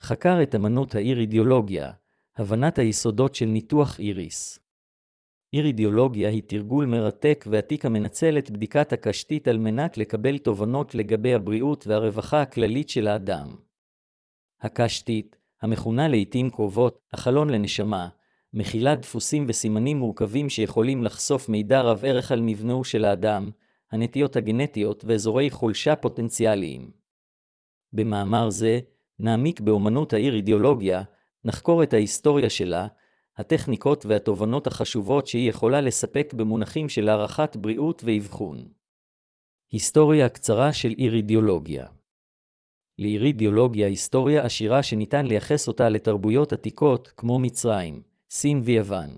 חקר את אמנות האירידיאולוגיה, הבנת היסודות של ניתוח איריס. אירידיאולוגיה היא תרגול מרתק ועתיק המנצל את בדיקת הקשתית על מנת לקבל תובנות לגבי הבריאות והרווחה הכללית של האדם. הקשתית, המכונה לעתים קרובות החלון לנשמה, מכילה דפוסים וסימנים מורכבים שיכולים לחשוף מידע רב ערך על מבנהו של האדם, הנטיות הגנטיות ואזורי חולשה פוטנציאליים. במאמר זה, נעמיק באמנות האירידיאולוגיה, נחקור את ההיסטוריה שלה, הטכניקות והתובנות החשובות שהיא יכולה לספק במונחים של הערכת בריאות ואבחון. היסטוריה קצרה של אירידיאולוגיה. לאירידיאולוגיה היסטוריה עשירה שניתן לייחס אותה לתרבויות עתיקות כמו מצרים, סין ויוון.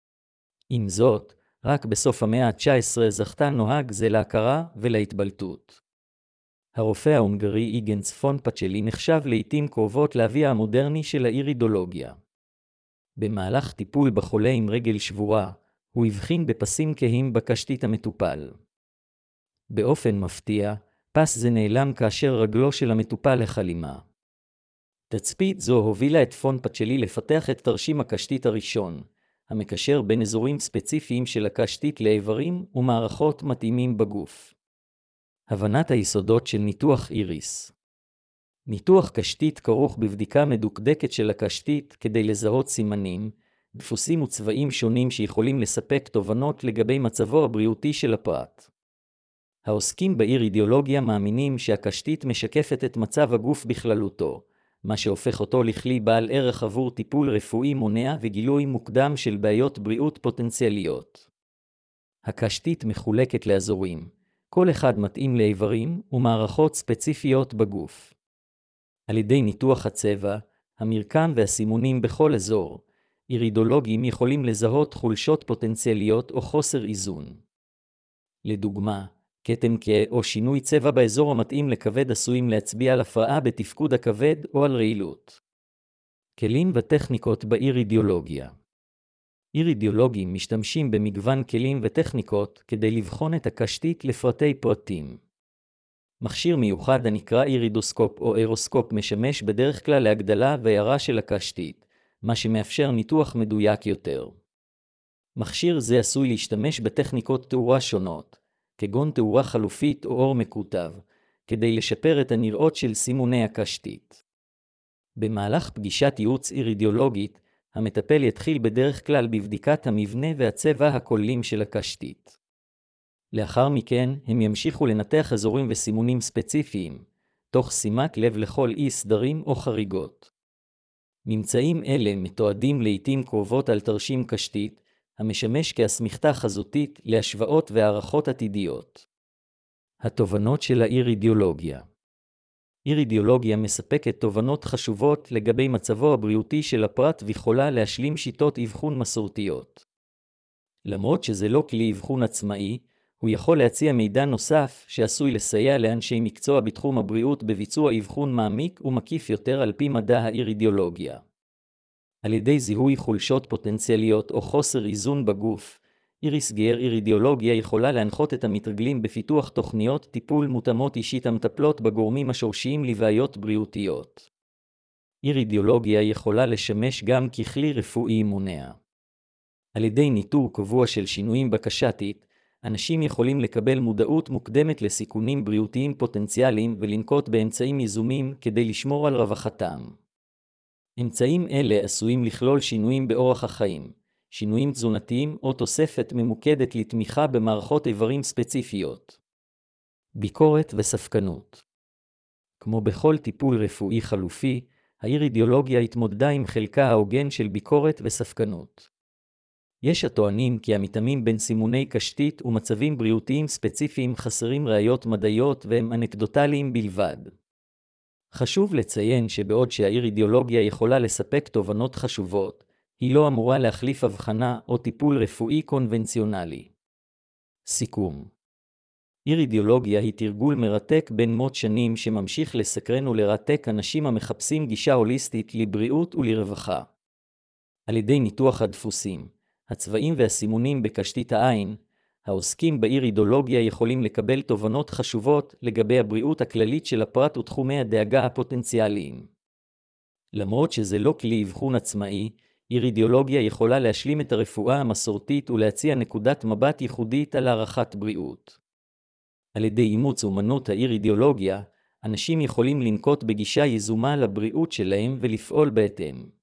עם זאת, רק בסוף המאה ה-19 זכתה נוהג זה להכרה ולהתבלטות. הרופא ההונגרי איגנס פון פצ'לי נחשב לעתים קרובות לאבי המודרני של האירידיאולוגיה. במהלך טיפול בחולה עם רגל שבורה, הוא הבחין בפסים כהים בקשתית המטופל. באופן מפתיע, פס זה נעלם כאשר רגלו של המטופל החלימה. תצפית זו הובילה את פון פצ'לי לפתח את תרשים הקשתית הראשון, המקשר בין אזורים ספציפיים של הקשתית לאיברים ומערכות מתאימים בגוף. הבנת היסודות של ניתוח איריס. ניתוח קשתית כרוך בבדיקה מדוקדקת של הקשתית כדי לזהות סימנים, דפוסים וצבעים שונים שיכולים לספק תובנות לגבי מצבו הבריאותי של הפרט. העוסקים באירידיאולוגיה מאמינים שהקשתית משקפת את מצב הגוף בכללותו, מה שהופך אותו לכלי בעל ערך עבור טיפול רפואי מונע וגילוי מוקדם של בעיות בריאות פוטנציאליות. הקשתית מחולקת לאזורים, כל אחד מתאים לאיברים ומערכות ספציפיות בגוף. על ידי ניתוח הצבע, המרקם והסימונים בכל אזור, אירידיאולוגים יכולים לזהות חולשות פוטנציאליות או חוסר איזון. לדוגמה, כתם כהה או שינוי צבע באזור המתאים לכבד עשויים להצביע על הפרעה בתפקוד הכבד או על רעילות. כלים וטכניקות באירידיאולוגיה. אירידיאולוגים משתמשים במגוון כלים וטכניקות כדי לבחון את הקשתית לפרטי פרטים. מכשיר מיוחד הנקרא אירידוסקופ או אירוסקופ משמש בדרך כלל להגדלה והארה של הקשתית, מה שמאפשר ניתוח מדויק יותר. מכשיר זה עשוי להשתמש בטכניקות תאורה שונות, כגון תאורה חלופית או אור מקוטב, כדי לשפר את הנראות של סימוני הקשתית. במהלך פגישת ייעוץ אירידיאולוגית, המטפל יתחיל בדרך כלל בבדיקת המבנה והצבע הכוללים של הקשתית. לאחר מכן, הם ימשיכו לנתח אזורים וסימונים ספציפיים, תוך שימת לב לכל אי סדרים או חריגות. ממצאים אלה מתועדים לעתים קרובות על תרשים קשתית, המשמש כאסמכתה חזותית להשוואות והערכות עתידיות. התובנות של האירידיאולוגיה. אירידיאולוגיה מספקת תובנות חשובות לגבי מצבו הבריאותי של הפרט ויכולה להשלים שיטות אבחון מסורתיות. למרות שזה לא כלי אבחון עצמאי, הוא יכול להציע מידע נוסף שעשוי לסייע לאנשי מקצוע בתחום הבריאות בביצוע אבחון מעמיק ומקיף יותר על פי מדע האירידיאולוגיה. על ידי זיהוי חולשות פוטנציאליות או חוסר איזון בגוף, אירידיאולוגיה יכולה להנחות את המתרגלים בפיתוח תוכניות טיפול מותאמות אישית המטפלות בגורמים השורשיים לבעיות בריאותיות. אירידיאולוגיה יכולה לשמש גם ככלי רפואי מונע. על ידי ניטור קבוע של שינויים בקשתית, אנשים יכולים לקבל מודעות מוקדמת לסיכונים בריאותיים פוטנציאליים ולנקוט באמצעים יזומים כדי לשמור על רווחתם. אמצעים אלה עשויים לכלול שינויים באורח החיים, שינויים תזונתיים או תוספת ממוקדת לתמיכה במערכות איברים ספציפיות. ביקורת וספקנות. כמו בכל טיפול רפואי חלופי, האירידיאולוגיה התמודדה עם חלקה ההוגן של ביקורת וספקנות. יש הטוענים כי המתאמים בין סימוני קשתית ומצבים בריאותיים ספציפיים חסרים ראיות מדעיות והם אנקדוטליים בלבד. חשוב לציין שבעוד שהאירידיאולוגיה יכולה לספק תובנות חשובות, היא לא אמורה להחליף הבחנה או טיפול רפואי קונבנציונלי. סיכום. אירידיאולוגיה היא תרגול מרתק בין מאות שנים שממשיך לסקרן ולרתק אנשים המחפשים גישה הוליסטית לבריאות ולרווחה. על ידי ניתוח הדפוסים, הצבעים והסימונים בקשתית העין, העוסקים באירידיאולוגיה יכולים לקבל תובנות חשובות לגבי הבריאות הכללית של הפרט ותחומי הדאגה הפוטנציאליים. למרות שזה לא כלי אבחון עצמאי, אירידיאולוגיה יכולה להשלים את הרפואה המסורתית ולהציע נקודת מבט ייחודית על הערכת בריאות. על ידי אימוץ אומנות האירידיאולוגיה, אנשים יכולים לנקוט בגישה יזומה לבריאות שלהם ולפעול בהתאם.